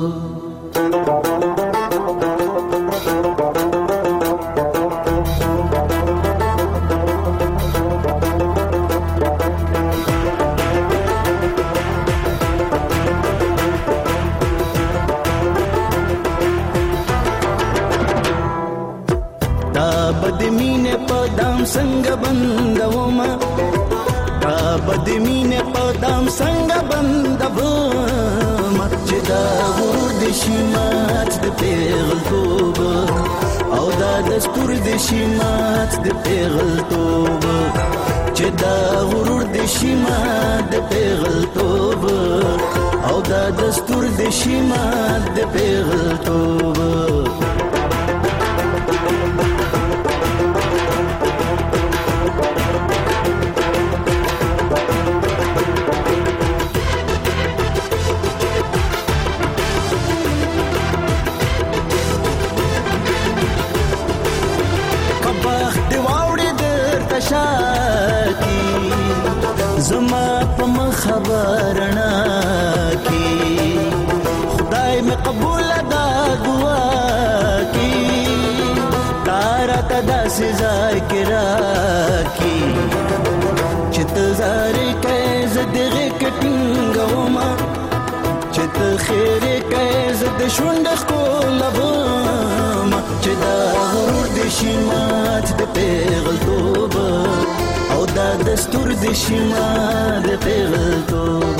بدمینه پدام څنګه بندوما تا بدمینه پدام څنګه بندوما چې دا غرور د شمات د پیغل توب او دا دستور د شمات د پیغل توب چې دا غرور د شمات د پیغل توب او دا دستور د شمات د پیغل توب زما په خبرنا کی خدای می قبول دا دعا کی تارا تدا سزا کرا کی چت زارې کیز دغه کټنګوما چت خیر کیز د شوند خپل لبما چې دا غرور د شمات د پیغل توب او دا دستور د شمات د پیغل توب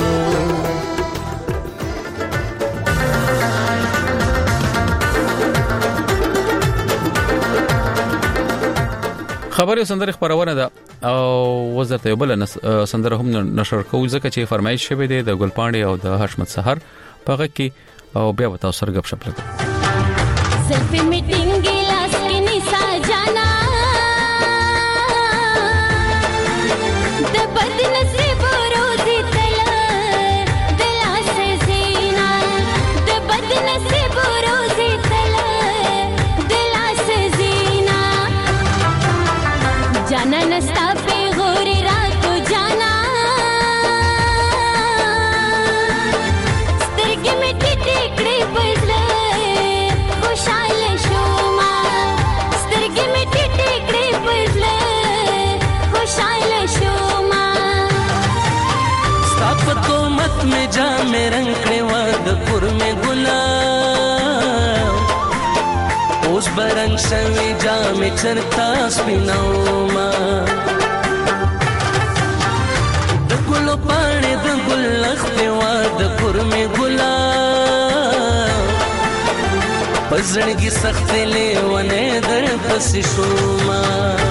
خبري سندره خبرونه ده او وزارت یو بل سندره هم نشر کوي ځکه چې فرمایش شوه دی د ګلپاڼې او د حشمت سحر پغه کې او بیا وتا سر غب شپ لګو سلفی میټینګ ګلاس کې نسا جانا د بد نصیب روزي تل دلا سے زینا د بد نصیب روزي تل دلا سے زینا جانا نستا په غوري راتو جانا سترګې مې ټیټې پزله خوشاله شوما سترګې مې ټیټې پزله خوشاله شوما ستاپ کومت میں جا مې رنگ کړي و د پور مې ګلاب اوس برنګ شوي جا مې چرتا سپینوما د ګلو پاڼې د ګل لخت و د پور مې ګلاب پزړګي سخت لیونه در پس شوما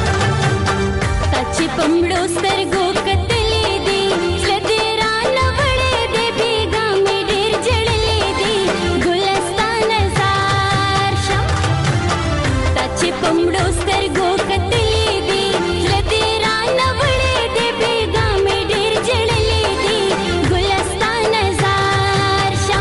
تچ پمړو سترګو کتلې دي لدرا نوړې دې بیګا مې ډېر جړلې دي ګلستان زار شم تچ پمړو سترګو کتلې دي لدرا نوړې دې بیګا مې ډېر جړلې دي ګلستان زار شم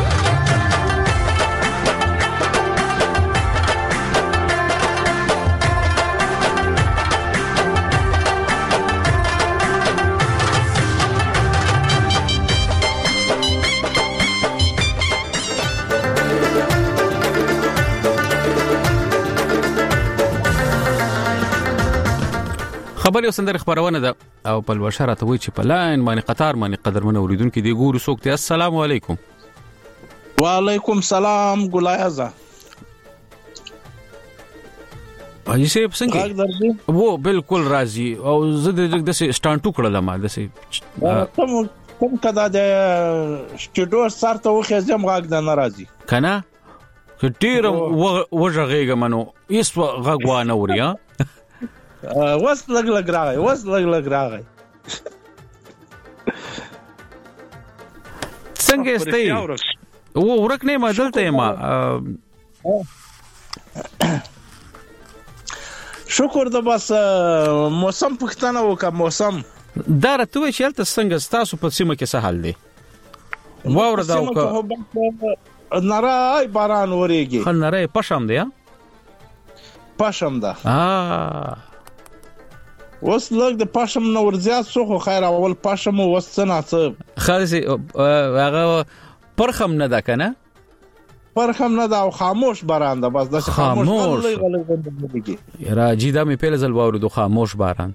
خبري وسندر خبرونه ده او په البشره ته وی چې په لاین باندې قطار باندې قدرمن اوریدونکو دی ګورو سوکته. السلام علیکم. وعلیکم سلام ګلایزه. اې سه څنګه وو بالکل راضي او زه د د سټانټو کړل ما د سه کوم کوم کدا د سټډیو سره وخه زم غاګ د ناراضي کنه کټیر وژغېګ منو ایس غغوانه وریا وس لګ لګ راغی وس لګ لګ راغی څنګه استې و ورک نه ما دلته ما شکر د بس موسم پښتنه وکم موسم دا راته وی چې تل څنګه تاسو په سیمه کې څه حال دی واور دا وک نړۍ باران وريږي خل نړۍ پښم دی پښم ده ا وس لګ د پښم نو ورزيات سو خو خیر اول پښم وسنه څه خالص هغه پرخم نه ده کنه پرخم نه ده او خاموش باران ده بس د خاموش یرا جیدا می پیل زل باور دو خاموش باران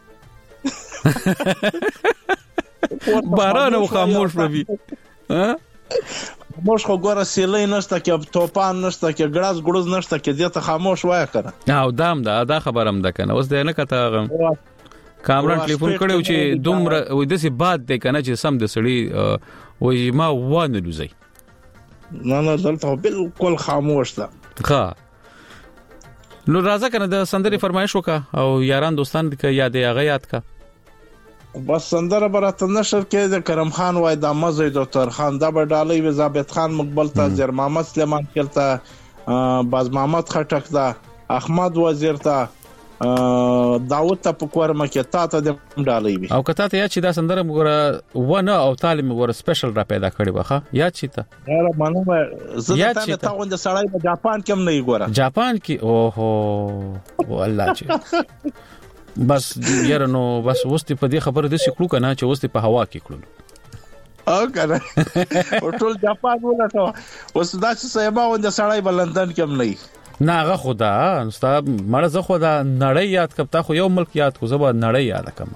باران او خاموش روي ها خاموش خو ګوره سیلې نشته کې توپان نشته کې ګړاس ګړوز نشته کې دته خاموش وای کنه او دام دا دا خبرم ده کنه اوس دې نه کته کامران ټلیفون کړو چې دومره وې دسي باد ده کنه چې سم د سړی وې ما وانه لوزي نه نه دلته بالکل خاموش ده ښه نو راځه کنه د سندري فرمایش وکا او یاران دوستان دې یادې هغه یاد کا بس سندره برات نشر کې د کرم خان وای د مزه ډاکټر خان د بډالۍ و ثابت خان مقبل ته زر محمد سلیمان کلته باز محمد خټک دا احمد وزیر ته داوود ته پکور مکه تا ته د ډالۍ وي او کته ته یا چې دا سندره وګوره ونه او تعلیم وګوره سپیشل را پیدا کړی وخه یا چې ته یاره مانو زه ته ته غوند سړی په جاپان کې هم نه ګوره جاپان کې اوهو والله چې بس یاره نو بس وستي په دې خبره د سکلو کنه چې وستي په هوا کې کړو او کنه ټول جاپان ولته اوس دا چې سیما وند سړی بلندن کې نه نه هغه خدا نستا مړه زه خدا نړۍ یاد کړم تا خو یو ملک یاد کو زبر نړۍ یاد کړم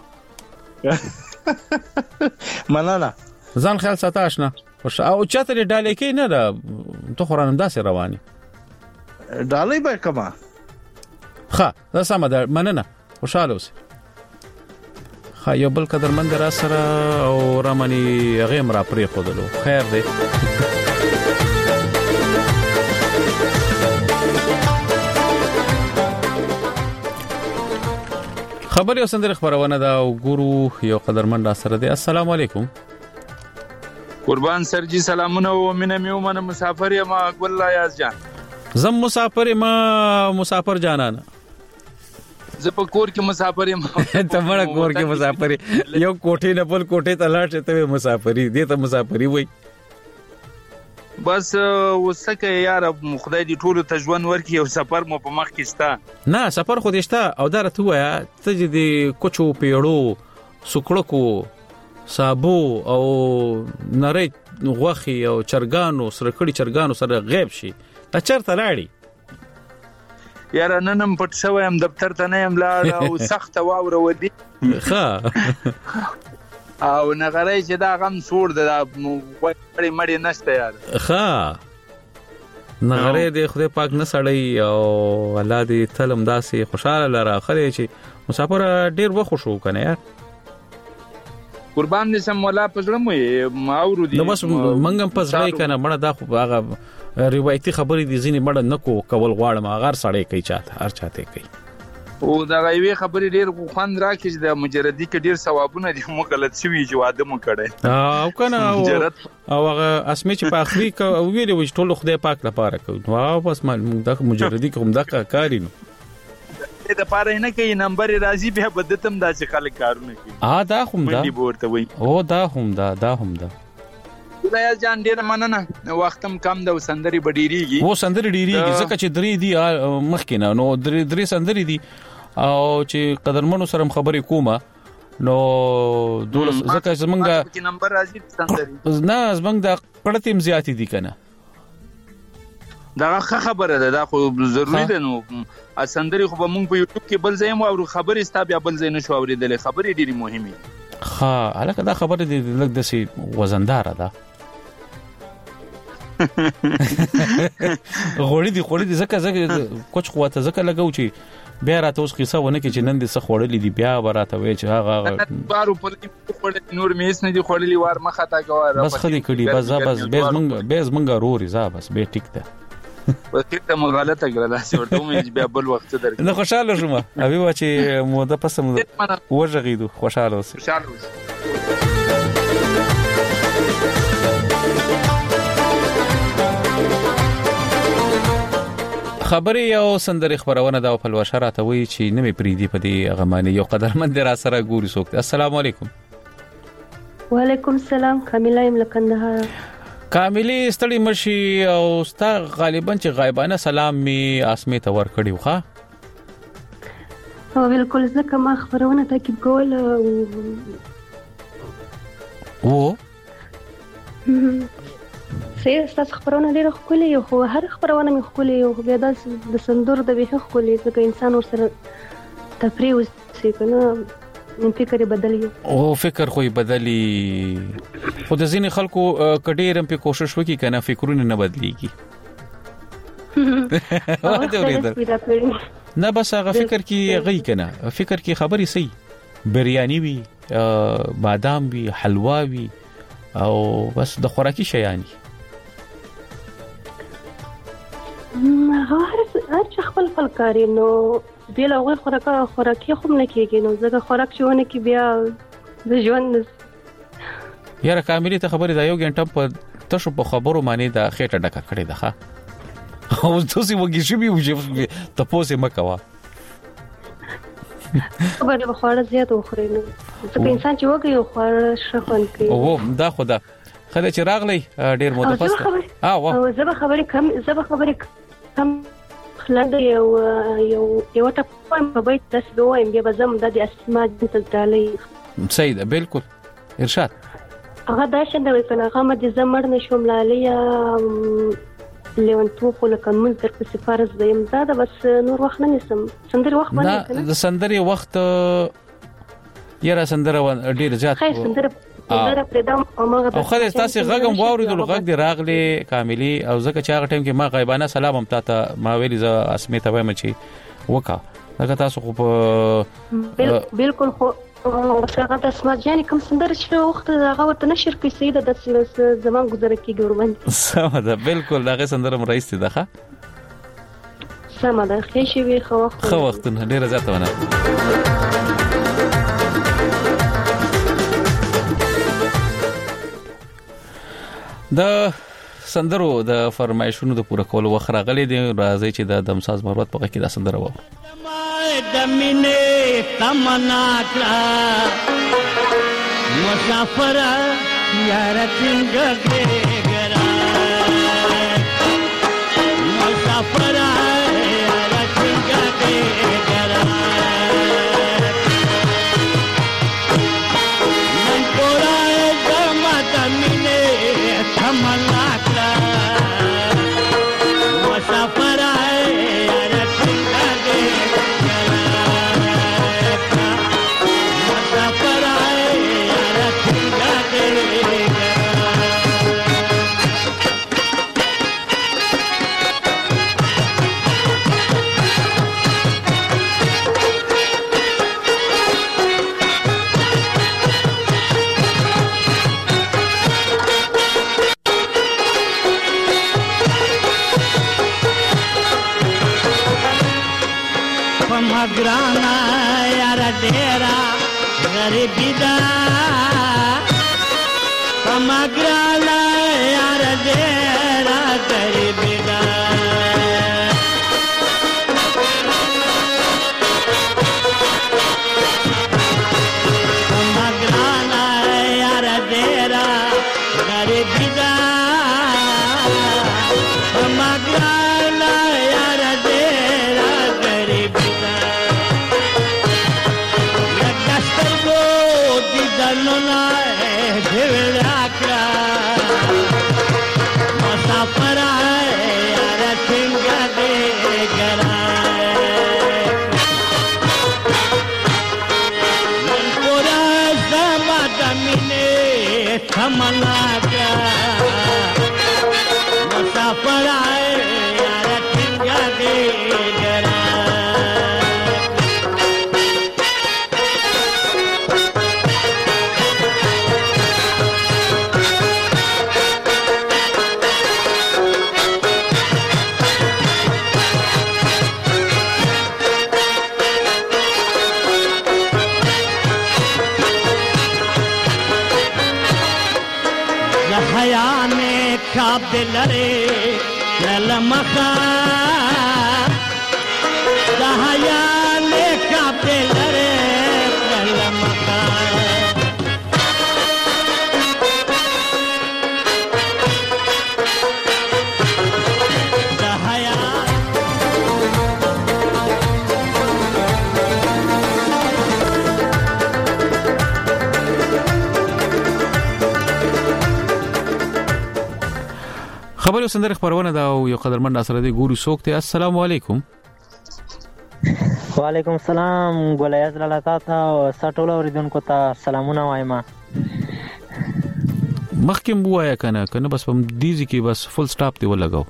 مننه ځان خیال ساتاش نه او چاته ډالې کې نه ده ته خورانم داسې رواني ډالې به کما ښه دا سم ده مننه خوشاله اوسه ها یو بل قدرمند را سره او رامني غیم را پرې خودلو خیر دی خبر یو سندره خبرونه دا ګورو یو قدرمند را سره دی. السلام علیکم. قربان سرجی سلامونه او مینه میومنه مسافر یم ګل یاز جان زم مسافر ما مسافر جانانه زه په کور کې مسافر یم ته مړه کور کې مسافر یو کوټې نه بل کوټې ته لاړ ته مسافری دې ته مسافری وای بس وسکه یار خدای دې ټول ته ژوند ورکړي او سفر مو په مخ کې شته نه سفر خو دې شته او دا راته وایا ته دې کوچو پیړو سکړکو صابو او نری غوخي او چرګانو سره کړي چرګانو سره غیب شي تا چرته لاړی یار ننم پټ شوم دفتر ته نه یم لاړ او سخت واوره ودی ښه او نغری چې دا غم سور د وړي مړی نشته یار ښه نغری دې خدای پاک نه سړی او الله دې تلم داسې خوشاله لره خره چې مسافر ډیر وخت شو کنه یار قربان دې سم ولا پزړم ما اورو دي نو بس منګم پزړای کنه مړه دا خو هغه روایتي خبرې دي ځینې مړه نکو کول غواړم هغه سړی کوي چاته هر چاته کوي او دا غوي خبرې ډیر خوند راکې د مجردي کې ډیر ثوابونه دي مو غلط شوی جو ادم کړي او کنه او هغه اسمه چې په اخري او ویلې و ټول خدای پاک لپاره کوي واو بس ما د مجردي کوم د کارینو د پاره نه کوي نمبر راځي به بدتم داسې خلک کارونه کوي ا دا هم دا او دا هم دا دا هم دا خدای جان ډیر مننه وختم کم د سندري بډيريږي و سندري ډيريږي ځکه چې درې دي مخکینه نو درې درې سندري دي او چې قدرمنو سره خبرې کومه نو دولس ځکه زمونږه نمبر راځي سندري نه زمونږ د پړتیم زیاتې دي کنه دا خبره ده، دا خو ضروري ده. نو سندري خو به مونږ په یوټیوب کې بل ځای مو او خبرې ستا بیا بل ځای نشو اورېدلې. خبرې ډېرې مهمې. ها الکه دا خبره دې لږ داسې وزنداره ده. غوړې دي غوړې دي ځکه ځکه کوچ قوت ځکه لګاو چې بیا راته اوس قصه ونه کې چې نن دې څه خوړلې دي بیا راته وای چې هغه بارو پر دې خوړلې نور میس نه دي خوړلې وار مخه تا کوه بس خدي کړي بس بس بیز مونږ بیز مونږ روري ځا بس به ټیک ده. وکړه مو غلطه کړه دا چې ورته مې بیا بل وخت درک نه خوشاله شوم ابي وا چې مو د پسم وژغیدو خوشاله اوسه خوشاله اوسه. خبرې یو سندري خبرونه دا په لوشراته وی چې نمې پریدي په دې غمانه یو قدرمند را سره ګوري سوک. السلام علیکم. وعلیکم السلام. کامله یم لکندهار. کاملی ستړي مشي او ستا غالبا چې غایبانه سلام می اسمه ته ور کړیو ښا؟ او بالکل ځکه ما خبرونه تعقیب کول او سي تاسو خبرونه ډیره خولي یو خو هر خبرونه می خولي یو بیا د سندور د به خولي ځکه انسان ورسره تفریح وسي کنه فکر بدلی او فکر خو بدلی خو د ځینې خلکو کډیرم په کوشش وکي کنه فکرونه نه بدليږي. نه بس هغه فکر کې غي کنه فکر کې خبري سي بریاني وي بادام وي حلوا وي او بس د خوراکي شیانی هر هر خپل خپل کاری نو بیا له خوراک خوراکي خو نه کېږي نو ځکه خوراک شونه کې بیا د ژوند یاره کاملی ته خبرې دا یو غنټه په تاسو په خبرو باندې دا خېټه ډکه کړې ده ښا او تاسو وګی شي به تاسو مکوا خبرې په خوړه زیات وخوري نو ځکه انسان چې وګي خوړه شخون کوي. او دا خدا خله چې راغلی ډیر مو د پاسه ها وا او زه به خبرې کم زه به خبرې کم خلند یو یو یو ټاپ په بیت تاسو وایم بیا به زم د اسماء د تعالی سید بالکل ارشاد هغه دا شنده وي کنه هغه مې زمړ نشوم لالیا لیون تو خو لکه مون تر په سفارس دیم دا بس نور وخت نه نسم سندري وخت باندې کنه د سندري وخت یاره سندره ډیر زیات خیر سندره سندره پردم او ما او خدای تاسو غږم واوریدل غږ دی راغلی کاملی او زکه چې هغه ټیم کې ما غیبانه سلام هم تاسو ما ویلی ز اسمه ته وایم چې وکا هغه تاسو خو بالکل خو څنګه تاسو ما جاني کوم سندره چې وخت هغه ورته نشر کوي سیده د زمان گذر کی ګورمن سم ده بالکل هغه سندره مرایست ده ښه سم ده خې شي وي خو وخت خو وخت نه ډیره زیاته ونه د سندرو د فرمایشونو د پوره کولو وخت راغلی دی راځي چې د دمساز مروت په کې د سندره وو دمینه تمنا کړه مسافر یار څنګه ګرا مسافر یار څنګه ګرا نن پورا زما دمینه تمنا کړه مسافر یار څنګه graana yara dera garibi da kamagrana yara dera garibi da kamagrana yara dera garibi da kamagrana yara dera garibi da Nona devela kra masafara yarat महीने थमला का मुसाफिर आए यार ठिंगा दे जरा हयाने काबिल रे ललमखा हयाने काबिल रे ललमखा خبرو سندره خبرونه دا یو قدرمن سره دی ګورو سوکته. السلام علیکم. وعلیکم السلام. ګولیاز لاله تاسو او سټول اوریدونکو ته سلامونه وایم. مخکې بوایا کنه کنه بس په دیزي کې بس فل سټاپ دی ولګاو.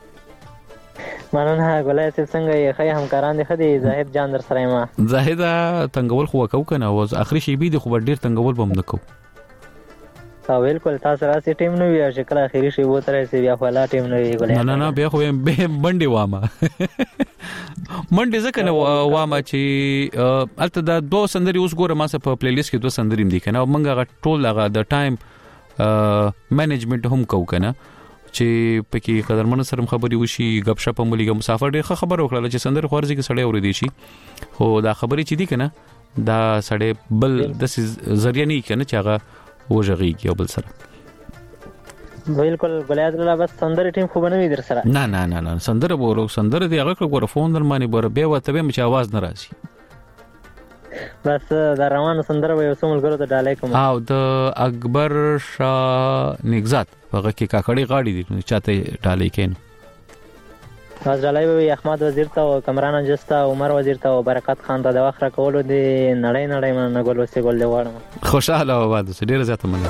مننه ګولیاز څنګه یې خې همکاران دي خدي زاهد جان در سره ما. زاهد تنگول خو وکاو کنه او اخري شی بي دي خو ډیر تنگول بم نکو. تا بالکل تاسو راځي ټیم نو وی شکل اخیری شی وو تر سي بیا خلا ټیم نو وی ګولای. نه نه بیا خو به منډي وامه. منډي ځکه نه وامه چې الته دا دوه سندري اوس ګوره ما سه په پلی لیست کې دوه سندري دي کنه منګه ټول هغه د ټایم منیجمنت هم کو کنه چې پکې قدرمن سره خبري وشي غب شپ مليګه مسافر ډېر خبر وکړه چې سندري خورځي کې سړی اوري دي شي خو دا خبري چې دي کنه دا سړی بل د ذریعہ نه کنه چې هغه وژغي کې بل سره بالکل ګلیاز لاله بس سندره ټیم خو بنوي در سره. نه نه نه نه سندره ورو سندره دی هغه ګور فون در باندې بر به وته به مچ आवाज نه راشي. بس دا روانه سندره به وسمل ګرو ته ډالای کوم. او د اکبر شاه نگزات هغه کې کاکړی غاړي دي چاته ډالای کین. واز ډالای به احمد وزیر ته او کمران جستا عمر وزیر ته او برکات خان ته د وخت کولو دي نړۍ نړۍ من ګول وسه ګول دی واړم. خوشاله آباد اوسه ډیر زیاته مننه.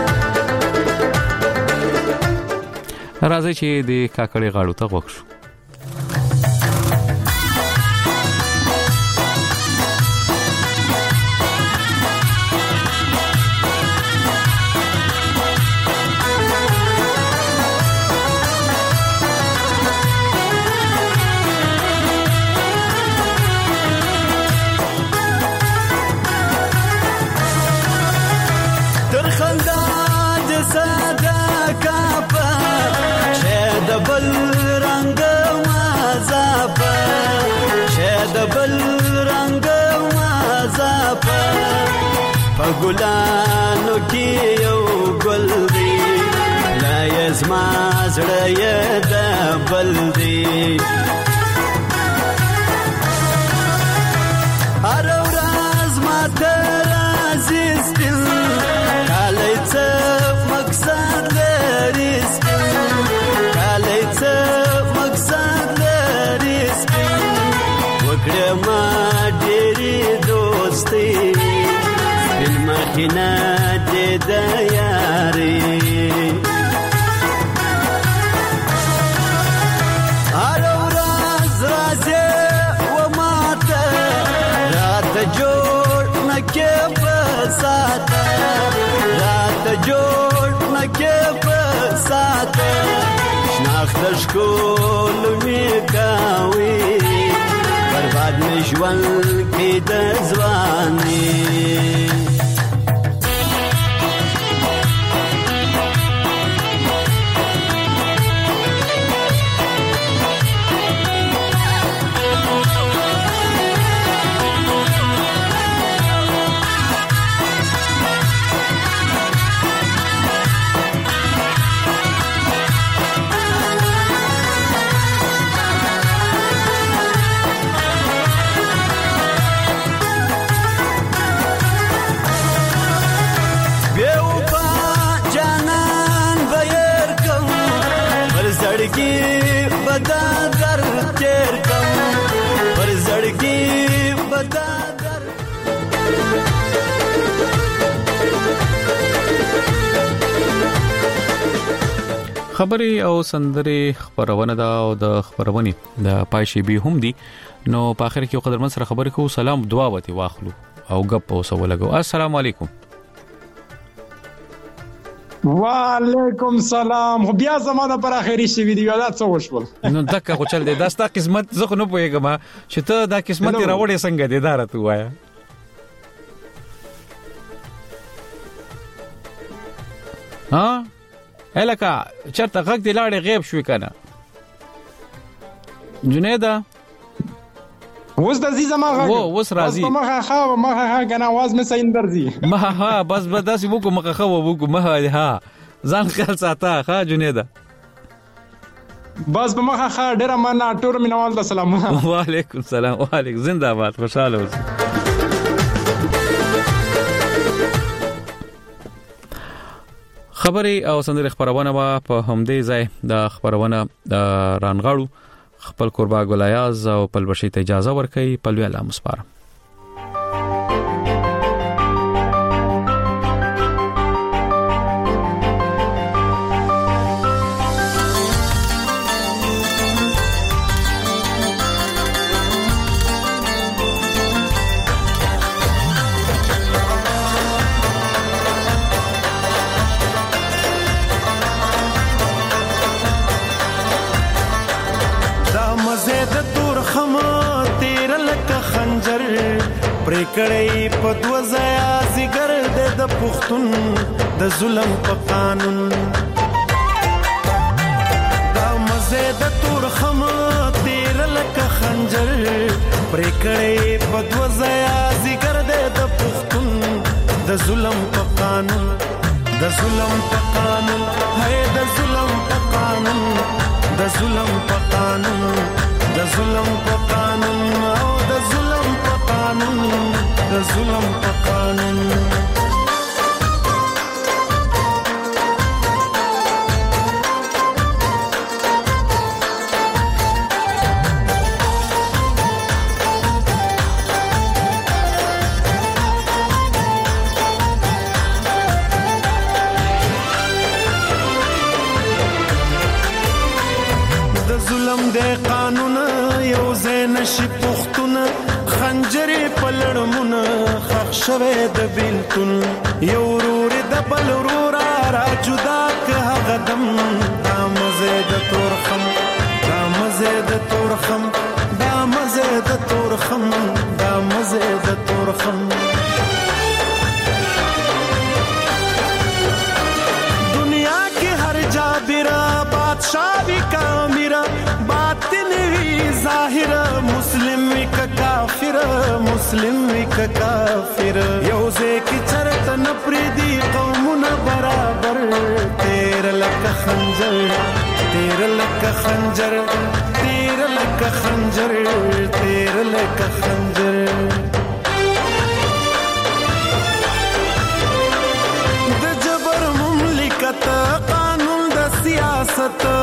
راځي چې د کاکړی غاړو ته وښو. ګلانو کې یو ګل دی لا یزما زړه یې د بل دی هر ورځ ماته راځي ستل کله څه مقصد لري ستل کله څه مقصد لري ستل وکړه ما ډېری دوستي مخینا دې د یاري هر ورځ راځي و ماته رات جوړ نکې په ساته رات جوړ نکې په ساته شناخت شکول می کاوي برباد می ژوند کې د ځواني خبري او سندري خبرونه دا او د خبرونې د پایشي به هم دي نو په اخر کې قدرمن سره خبرې کوو سلام دعا وتی واخلو او غپ او سو لګو السلام علیکم وعلیکم سلام خو بیا زمانه پر اخري شي ویډیو دا څه وشول نو دغه خو چل دی دا ستا قسمت زه خو نه پوهیږم چې ته دا قسمت راوړې څنګه دی دا راته وایا ها الکا چرته غږ دی لاړې غیب شوې کنه جنیدا اوس د زیزه ما غږ و اوس راځي اوس مخه خا مخه خا کنه आवाज مې صحیح درځي مخه ها بس بس داسې وکړو مخه خا وکړو مخه ها ځان خیال ساته ها جنیدا بس په مخه خا ډیره مننه ټول مینوال د سلام وعلیکم السلام وعلیکم زنده باد خوشاله اوسئ خبري او سندري خبرونه په همدې ځای د خبرونه رانغاړو خپل قربا ګلایاز او پلوشي ته اجازه ورکړي پلوي الله مسپار پرکړې په دوزایا زیګر د پښتون د ظلم په قانون دا مزه د تور خم تیر لکه خنجر پرکړې په دوزایا زیګر د پښتون د ظلم په قانون د ظلم په قانون هي د ظلم په قانون د ظلم په قانون د ظلم په قانون او د ظلم په قانون د ظلم په قانون د ظلم د قانون یو زین شي پختونه خنجرې پلړمونه خخ شوه د بیلتون یو ورور د بل ورور را جدا که هغه دم دا مزه د تورخم دا مزه د تورخم دا مزه د تورخم دا مزه د تورخم دنیا کې هر جابرا بادشاہ وی کامیرا باطن وی ظاهر مسلم وی کافر مسلم وی کافر یوزه کی چرته نپریدي قومونه برابر تیر لک خنجر تیر لک خنجر تیر لک خنجر تیر لک خنجر د جبر مملکت قانون د سیاست